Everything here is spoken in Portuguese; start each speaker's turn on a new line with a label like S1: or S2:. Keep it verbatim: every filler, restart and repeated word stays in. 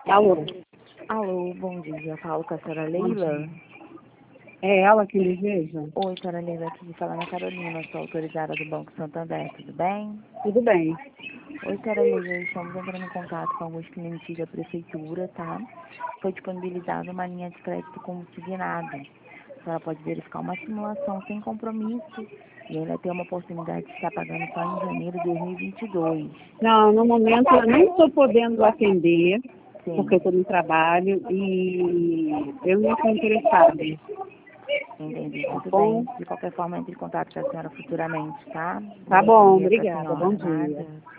S1: Alô?
S2: Alô, bom dia. Falo com a senhora Leila.
S1: É ela que deseja?
S2: Oi, senhora Leila, aqui fala Ana Carolina, sou autorizada do Banco Santander, tudo bem?
S1: Tudo bem.
S2: Oi, senhora Leila, estamos entrando em contato com alguns clientes da prefeitura, tá? Foi disponibilizada uma linha de crédito consignado. A senhora pode verificar uma simulação sem compromisso e ainda tem uma oportunidade de estar pagando só em janeiro de dois mil e vinte e dois.
S1: Não, no momento eu nem estou podendo atender,
S2: Sim,
S1: porque eu estou no trabalho e eu não estou interessada.
S2: entendi, tudo
S1: Bom,
S2: bem. De qualquer forma, entre em contato com a senhora futuramente, tá?
S1: tá
S2: Bom
S1: bom,
S2: dia pra
S1: obrigada.
S2: senhora,
S1: Bom dia.
S2: nada.